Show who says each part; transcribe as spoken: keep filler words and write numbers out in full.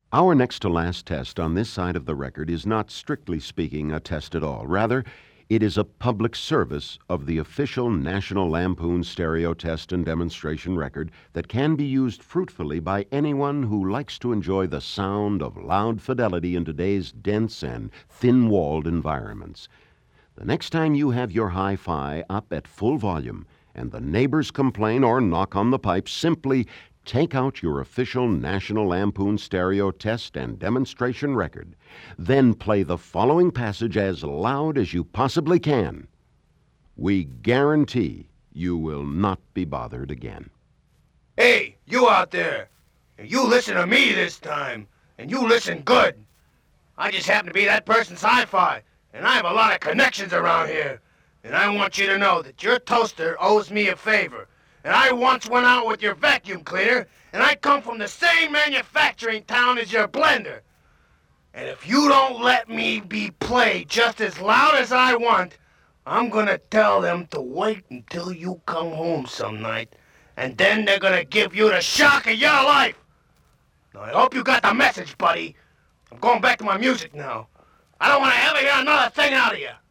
Speaker 1: Our next to last test on this side of the record is not strictly speaking a test at all. Rather, it is a public service of the official National Lampoon stereo test and demonstration record that can be used fruitfully by anyone who likes to enjoy the sound of loud fidelity in today's dense and thin-walled environments. The next time you have your hi-fi up at full volume and the neighbors complain or knock on the pipes, simply take out your official National Lampoon stereo test and demonstration record. Then play the following passage as loud as you possibly can. We guarantee you will not be bothered again.
Speaker 2: Hey, you out there. You listen to me this time, and you listen good. I just happen to be that person's hi-fi, and I have a lot of connections around here. And I want you to know that your toaster owes me a favor. And I once went out with your vacuum cleaner, and I come from the same manufacturing town as your blender. And if you don't let me be played just as loud as I want, I'm gonna tell them to wait until you come home some night, and then they're gonna give you the shock of your life. Now, I hope you got the message, buddy. I'm going back to my music now. I don't want to ever hear another thing out of you.